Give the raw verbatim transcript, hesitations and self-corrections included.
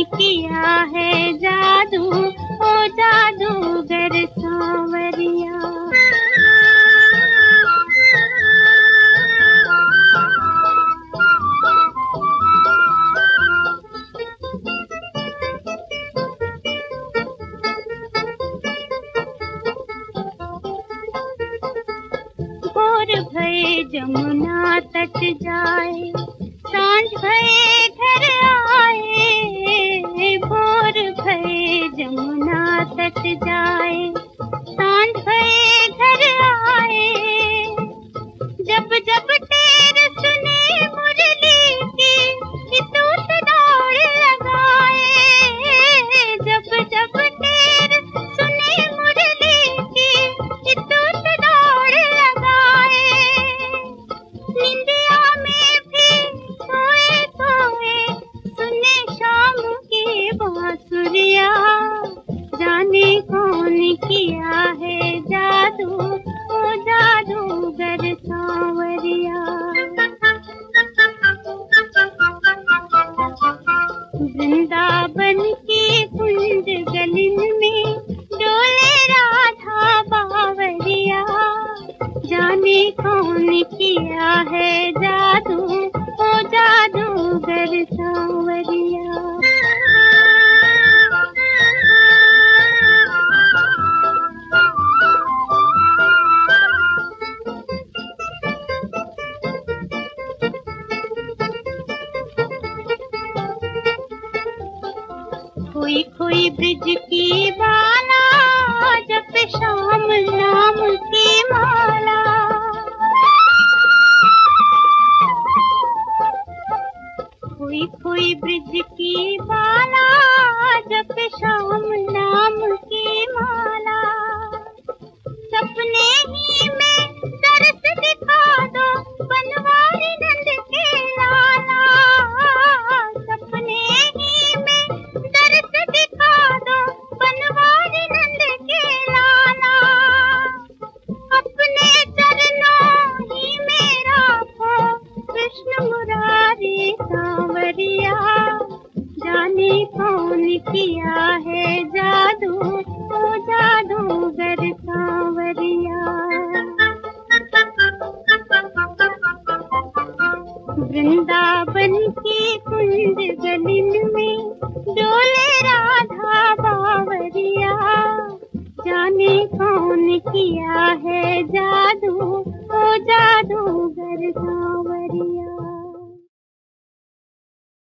किया है जादू, ओ जादूगर सांवरिया। भोर भये जमुना तट जाए, सांझ भये घर आए। भोर भये जमुना तट जाए, सांझ भये घर आए। जब जब टेर सुने मुरली की, हितूत दौड़ लगाए। जब जब टेर सुने मुरली की, हितूत दौड़ लगाए। निंदिया में भी सोए सोए सुने शाम की बांसुरिया। जाने कौन किया है जादू, ओ जादूगर सांवरिया। वृंदावन की कुंज गलिन में डोले राधा बावरिया। जाने कौन किया है जादू, ओ जादूगर सांवरिया। खोई खोई ब्रिज की बाला, जप शाम नाम की माला। खोई खोई ब्रिज की बाला, जप शाम नाम की माला। सपने ही में दर्श दिखा दो बनवारी नंद के लाला। सपने ही में दर्श दिखा दो बनवारी नंद के लाला। अपने चरणों ही में राखो कृष्ण मुरारी सांवरिया। जाने कौन किया है जादू, ओ जादूगर सांवरिया। वृंदावन की कुंज गलिन में डोले राधा बावरिया। जाने कौन किया है जादू, ओ जादूगर सांवरिया।